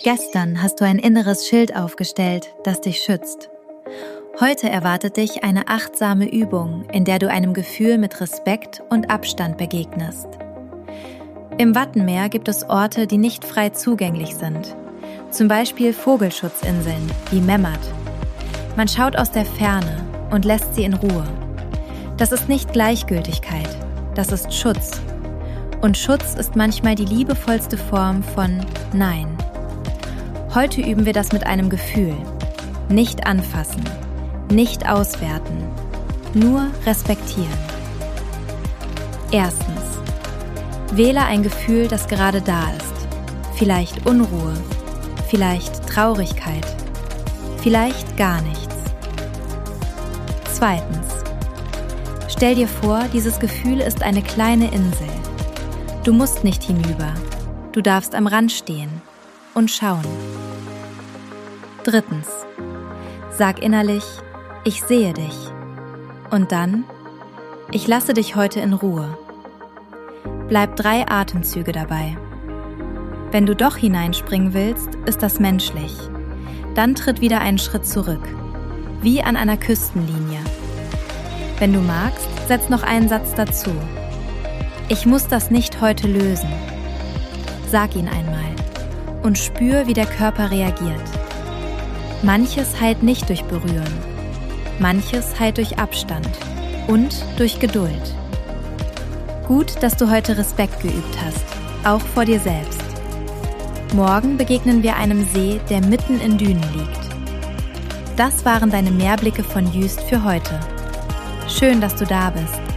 Gestern hast du ein inneres Schild aufgestellt, das dich schützt. Heute erwartet dich eine achtsame Übung, in der du einem Gefühl mit Respekt und Abstand begegnest. Im Wattenmeer gibt es Orte, die nicht frei zugänglich sind. Zum Beispiel Vogelschutzinseln wie Memmert. Man schaut aus der Ferne und lässt sie in Ruhe. Das ist nicht Gleichgültigkeit, das ist Schutz. Und Schutz ist manchmal die liebevollste Form von Nein. Heute üben wir das mit einem Gefühl. Nicht anfassen, nicht auswerten, nur respektieren. Erstens. Wähle ein Gefühl, das gerade da ist. Vielleicht Unruhe, vielleicht Traurigkeit, vielleicht gar nichts. Zweitens. Stell dir vor, dieses Gefühl ist eine kleine Insel. Du musst nicht hinüber, du darfst am Rand stehen und schauen. Drittens. Sag innerlich, ich sehe dich. Und dann, ich lasse dich heute in Ruhe. Bleib 3 Atemzüge dabei. Wenn du doch hineinspringen willst, ist das menschlich. Dann tritt wieder einen Schritt zurück, wie an einer Küstenlinie. Wenn du magst, setz noch einen Satz dazu. Ich muss das nicht heute lösen. Sag ihn einmal und spür, wie der Körper reagiert. Manches heilt nicht durch Berühren, manches heilt durch Abstand und durch Geduld. Gut, dass du heute Respekt geübt hast, auch vor dir selbst. Morgen begegnen wir einem See, der mitten in Dünen liegt. Das waren deine Meerblicke von Jüst für heute. Schön, dass du da bist.